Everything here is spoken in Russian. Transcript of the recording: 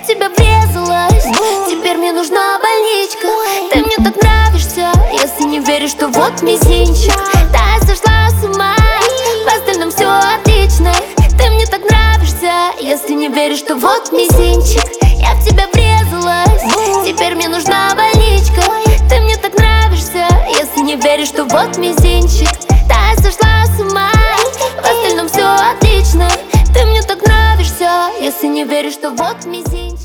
в тебя врезалась. Теперь мне нужна больничка. Ты мне так нравишься, если не веришь, что вот мизинчик. Да, я сошла с ума, в остальном все отлично. Ты мне так нравишься, если не веришь, что вот мизинчик. Я в тебя врезалась, теперь мне нужна больничка. Ты мне так нравишься, если не веришь, что вот мизинчик. Да, я сошла с ума, в остальном все отлично. Ты мне так нравишься, если не веришь, что вот мизинчик.